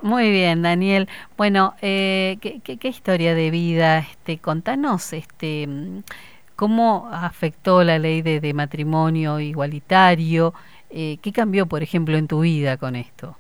Muy bien, Daniel. Bueno, ¿qué historia de vida? Contanos, cómo afectó la ley de matrimonio igualitario. ¿Qué cambió, por ejemplo, en tu vida con esto?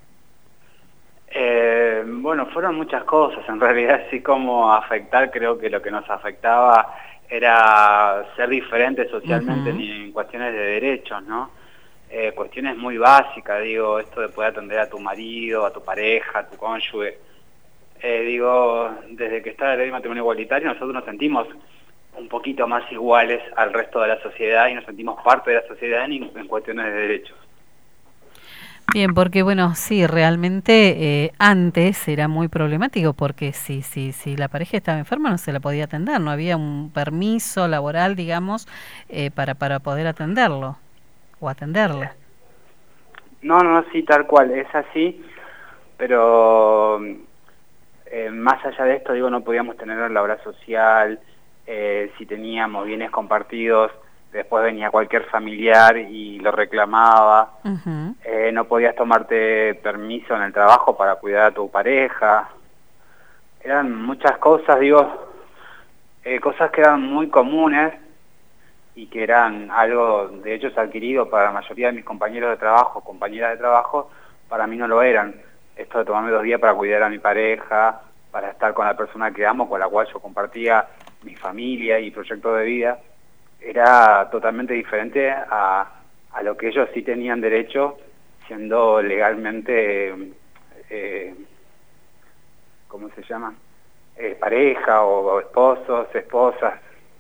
Bueno, fueron muchas cosas, en realidad, así como afectar, creo que lo que nos afectaba era ser diferentes socialmente Ujú. en cuestiones de derechos, ¿no? Cuestiones muy básicas, digo, esto de poder atender a tu marido, a tu pareja, a tu cónyuge. Digo, desde que está la ley de matrimonio igualitario, nosotros nos sentimos un poquito más iguales al resto de la sociedad y nos sentimos parte de la sociedad en cuestiones de derechos. Bien, porque bueno, sí, realmente antes era muy problemático porque si la pareja estaba enferma no se la podía atender, no había un permiso laboral, digamos, para poder atenderlo o atenderla. No, no, sí, tal cual, es así, pero más allá de esto, digo, no podíamos tener la obra social, si teníamos bienes compartidos, después venía cualquier familiar y lo reclamaba, Ujú. no podías tomarte permiso en el trabajo para cuidar a tu pareja, eran muchas cosas, digo, cosas que eran muy comunes y que eran algo de hechos adquiridos para la mayoría de mis compañeros de trabajo, compañeras de trabajo, para mí no lo eran. Esto de tomarme 2 días para cuidar a mi pareja, para estar con la persona que amo, con la cual yo compartía mi familia y proyecto de vida, era totalmente diferente a lo que ellos sí tenían derecho, siendo legalmente, eh, ¿cómo se llama? Pareja o esposos, esposas.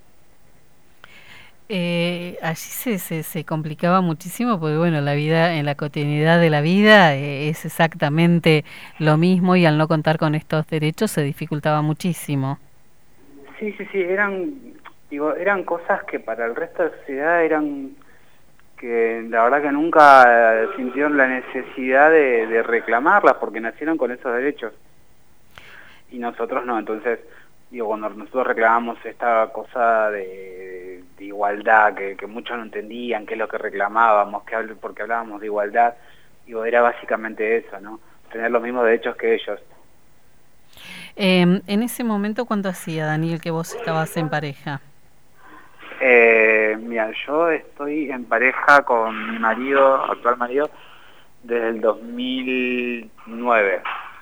Allí se complicaba muchísimo porque bueno, la vida, en la cotidianidad de la vida es exactamente lo mismo y al no contar con estos derechos se dificultaba muchísimo. Sí, sí, sí, digo, eran cosas que para el resto de la sociedad eran que la verdad que nunca sintieron la necesidad de reclamarlas porque nacieron con esos derechos y nosotros no. Entonces, digo, cuando nosotros reclamamos esta cosa de igualdad, que muchos no entendían qué es lo que reclamábamos, porque hablábamos de igualdad, digo, era básicamente eso, ¿no? Tener los mismos derechos que ellos. En ese momento, ¿cuánto hacía, Daniel, que vos estabas en pareja? Mira, yo estoy en pareja con mi marido, actual marido, desde el 2009.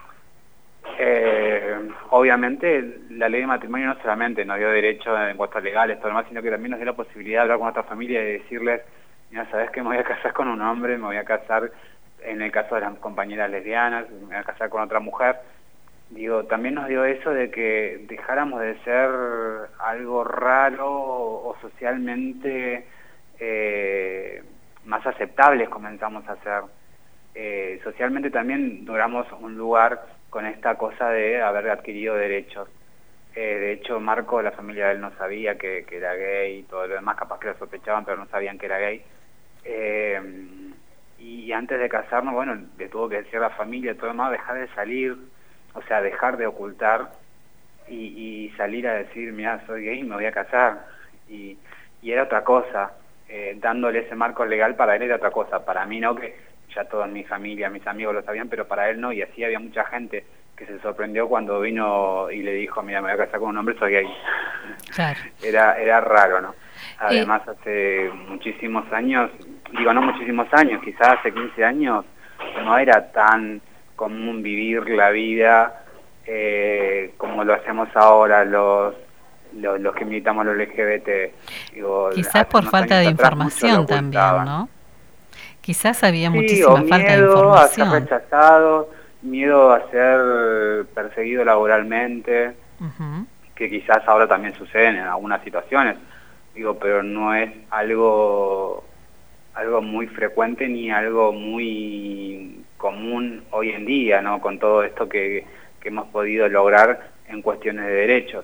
Obviamente la ley de matrimonio no solamente nos dio derecho en cuestiones legales, todo lo demás, sino que también nos dio la posibilidad de hablar con nuestra familia y decirles, mira, sabes que me voy a casar con un hombre, me voy a casar, en el caso de las compañeras lesbianas, me voy a casar con otra mujer. Digo, también nos dio eso de que dejáramos de ser algo raro o socialmente eh, más aceptables comenzamos a ser. Socialmente también logramos un lugar con esta cosa de haber adquirido derechos. De hecho, Marco, la familia de él no sabía que era gay y todo lo demás, capaz que lo sospechaban, pero no sabían que era gay. Y antes de casarnos, bueno, le tuvo que decir a la familia, todo lo demás, dejar de salir, o sea, dejar de ocultar y salir a decir, mira, soy gay y me voy a casar. Y, y era otra cosa, dándole ese marco legal para él era otra cosa, para mí no, que ya toda mi familia, mis amigos lo sabían, pero para él no, y así había mucha gente que se sorprendió cuando vino y le dijo, mira, me voy a casar con un hombre, soy gay. Claro. Era raro, ¿no? Eh, Además, hace muchísimos años, digo, no muchísimos años, quizás hace 15 años, no era tan común vivir la vida como lo hacemos ahora los que militamos los LGBT. Digo, Quizás hace por unos falta años de atrás muchos lo información también, ocultaban. ¿no? Quizás había Sí, o muchísima falta de miedo a ser información. rechazado, miedo a ser perseguido laboralmente, Ujú. que quizás ahora también suceden en algunas situaciones, digo, pero no es algo muy frecuente ni algo muy común hoy en día, ¿no? Con todo esto que hemos podido lograr en cuestiones de derechos.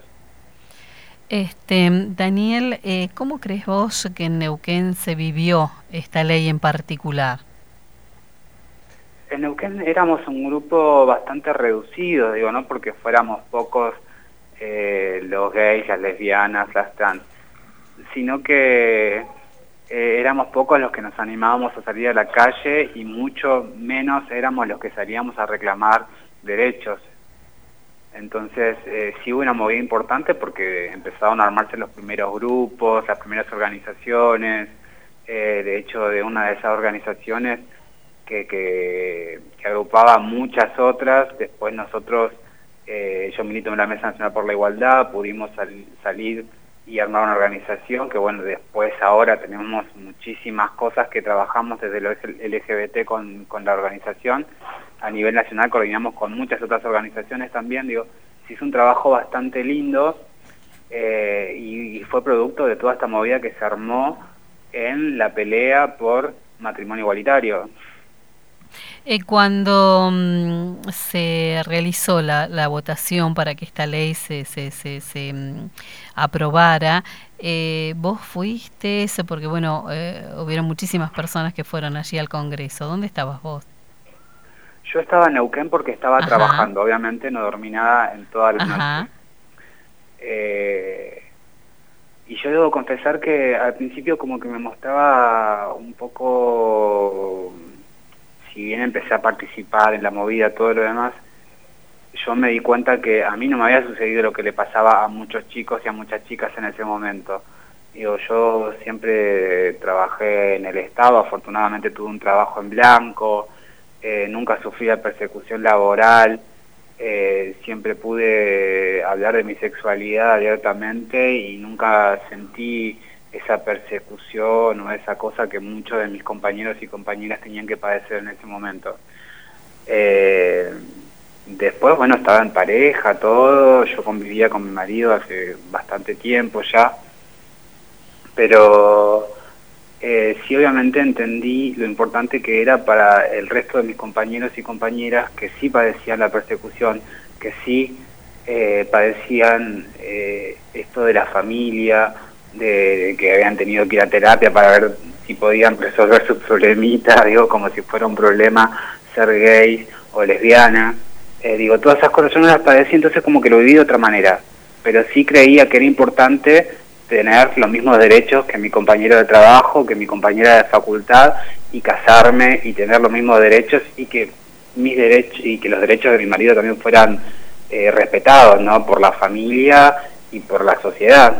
Daniel, ¿cómo crees vos que en Neuquén se vivió esta ley en particular? En Neuquén éramos un grupo bastante reducido, digo, no porque fuéramos pocos los gays, las lesbianas, las trans, sino que éramos pocos los que nos animábamos a salir a la calle y mucho menos éramos los que salíamos a reclamar derechos. Entonces, sí hubo una movida importante porque empezaron a armarse los primeros grupos, las primeras organizaciones. De hecho, de una de esas organizaciones que agrupaba a muchas otras, después nosotros, yo milito en la Mesa Nacional por la Igualdad, pudimos salir y armar una organización que, bueno, después ahora tenemos muchísimas cosas que trabajamos desde lo LGBT con la organización. A nivel nacional coordinamos con muchas otras organizaciones también. Digo, se hizo un trabajo bastante lindo y fue producto de toda esta movida que se armó en la pelea por matrimonio igualitario. Cuando se realizó la votación para que esta ley se aprobara, vos fuiste, porque bueno, hubieron muchísimas personas que fueron allí al Congreso. ¿Dónde estabas vos? Yo estaba en Neuquén porque estaba Ajá. trabajando, obviamente no dormí nada en todas las Ajá. noches. Y yo debo confesar que al principio como que me mostraba un poco, si bien empecé a participar en la movida, todo lo demás, yo me di cuenta que a mí no me había sucedido lo que le pasaba a muchos chicos y a muchas chicas en ese momento. Digo, yo siempre trabajé en el Estado, afortunadamente tuve un trabajo en blanco, nunca sufrí la persecución laboral, siempre pude hablar de mi sexualidad abiertamente y nunca sentí esa persecución o esa cosa que muchos de mis compañeros y compañeras tenían que padecer en ese momento. Después, bueno, estaba en pareja, todo, yo convivía con mi marido hace bastante tiempo ya, pero sí obviamente entendí lo importante que era para el resto de mis compañeros y compañeras que sí padecían la persecución, que sí padecían esto de la familia, de que habían tenido que ir a terapia para ver si podían resolver sus problemitas, digo, como si fuera un problema ser gay o lesbiana. Digo, todas esas cosas yo no las padecí, entonces como que lo viví de otra manera, pero sí creía que era importante tener los mismos derechos que mi compañero de trabajo, que mi compañera de facultad, y casarme y tener los mismos derechos y que mis derechos y que los derechos de mi marido también fueran respetados, ¿no? Por la familia y por la sociedad.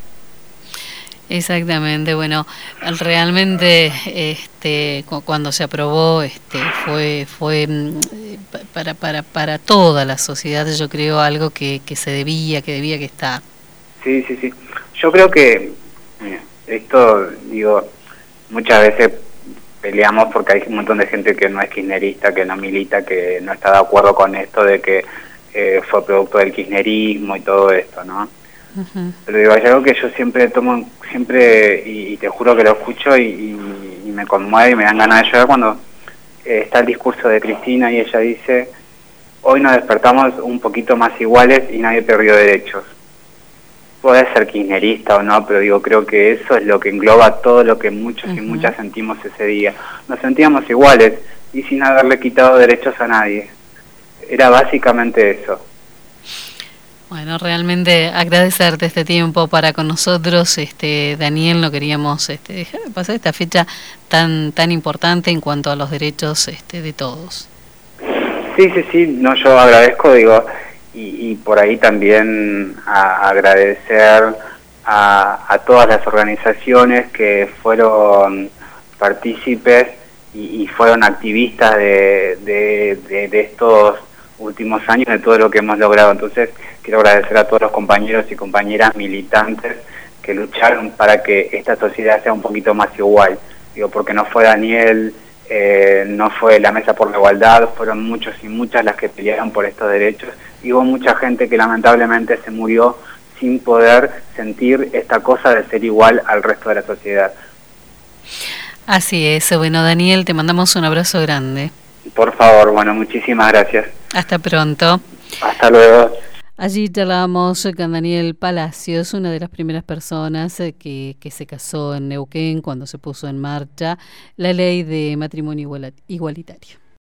Exactamente, bueno, realmente cuando se aprobó fue para toda la sociedad, yo creo, algo que debía que estar. Sí, sí, sí. Yo creo que esto, digo, muchas veces peleamos porque hay un montón de gente que no es kirchnerista, que no milita, que no está de acuerdo con esto de que fue producto del kirchnerismo y todo esto, ¿no? Uh-huh. Pero digo, hay algo que yo siempre tomo, y te juro que lo escucho y me conmueve y me dan ganas de llorar cuando está el discurso de Cristina y ella dice: hoy nos despertamos un poquito más iguales y nadie perdió derechos. Puede ser kirchnerista o no, pero digo, creo que eso es lo que engloba todo lo que muchos y muchas sentimos ese día. Nos sentíamos iguales y sin haberle quitado derechos a nadie. Era básicamente eso. Bueno, realmente agradecerte este tiempo para con nosotros, Daniel. No queríamos dejar de pasar esta fecha tan importante en cuanto a los derechos de todos. Sí, sí, sí. No, yo agradezco, digo. Y por ahí también agradecer a todas las organizaciones que fueron partícipes y fueron activistas de estos últimos años, de todo lo que hemos logrado. Entonces quiero agradecer a todos los compañeros y compañeras militantes que lucharon para que esta sociedad sea un poquito más igual. Digo, porque no fue Daniel, no fue la Mesa por la Igualdad, fueron muchos y muchas las que pelearon por estos derechos. Y hubo mucha gente que lamentablemente se murió sin poder sentir esta cosa de ser igual al resto de la sociedad. Así es. Bueno, Daniel, te mandamos un abrazo grande. Por favor, bueno, muchísimas gracias. Hasta pronto. Hasta luego. Allí charlamos con Daniel Palacios, una de las primeras personas que se casó en Neuquén cuando se puso en marcha la ley de matrimonio igualitario.